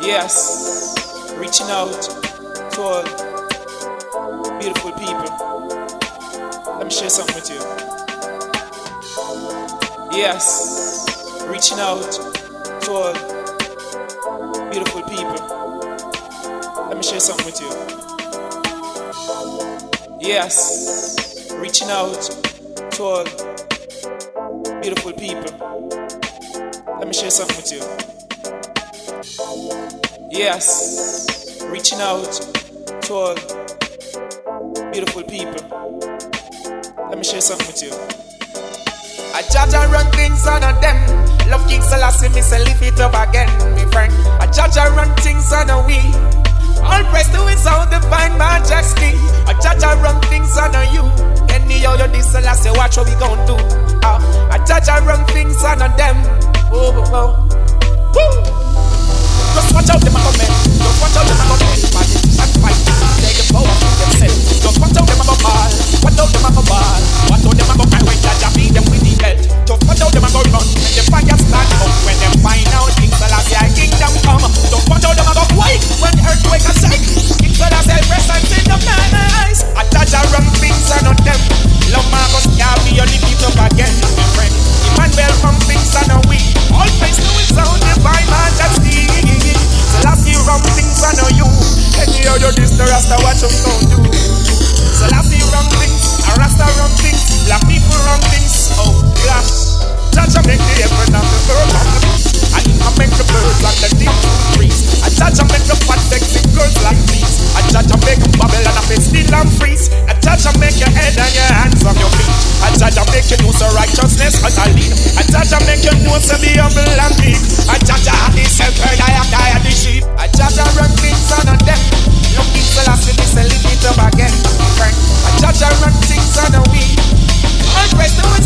Yes, reaching out to all beautiful people. Let me share something with you. Yes, reaching out to all beautiful people. Let me share something with you. Yes, reaching out to all beautiful people. Let me share something with you. Yes, reaching out to all beautiful people. Let me share something with you. I judge and run things on them. Love King Selassie, me say lift it up again, me friend. I judge and run things on a we. All praise to His own divine majesty. I judge and run things on a you. Anyhow you this Selassie, watch what we gon' do. I judge and run things on a them. Oh, oh, oh. Woo! Just watch out them a come men. Just watch out them a come men. And fight. Take the power to themselves. Just watch out them a go ball. Watch out them a go ball. Watch out them a go cry when Jaja beat them with the belt. Just watch out them a go run when the fire stand up. When them find out King Selassie I kingdom come. Just watch out them a go quiet when the earthquake a shake. King Selassie presence in the nice. A Jaja run things and on them. Love Marcus can't be only beat up again, my friend. Emmanuel from things and a we. All praise to His own divine majesty. Selassie run things and a you. Anyhow you this the Rasta watch them gon' do. Selassie run things, a Rasta run things, black people run things. Oh gosh, Jaja make the heaven and the earth and the beast. And I make the birds and the deep trees. And Jaja make the fat sexy girls like these. And Jaja make Babylon a bit still and freeze. And Jaja make your head and your hands on your feet. And Jaja make you know so righteousness as I lead. And Jaja make you know so be humble and meek. And Jaja had the shepherd, I have died the sheep. And Jaja run things on them. Look King Selassie, this and lift it up again, friend. And Jaja run things on a we. All praise to